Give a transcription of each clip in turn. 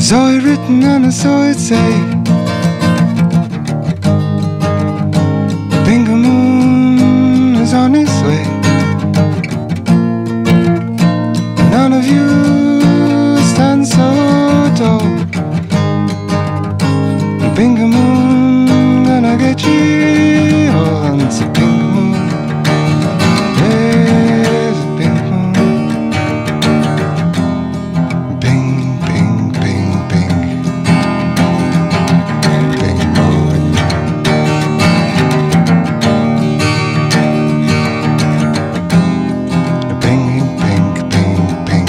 Zoe written and so it say, Bingo Moon is on its way. None of you stand so tall. Bingo Moon gonna get you all. It's a Bingo Moon. There's a Bingo Moon. Bing, bing, bing, bing. Bing Moon. Bing, bing, bing, bing.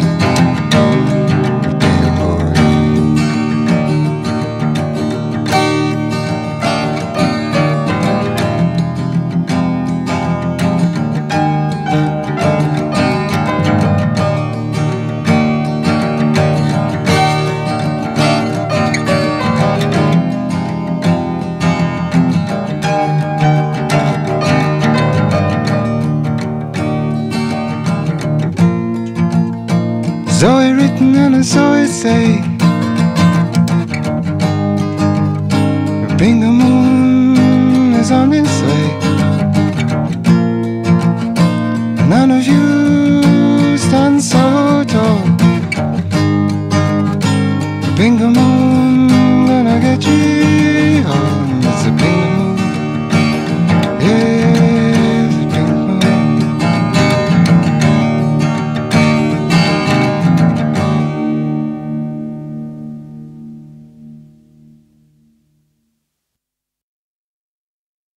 Bingo Moon. Zoe written and so it say,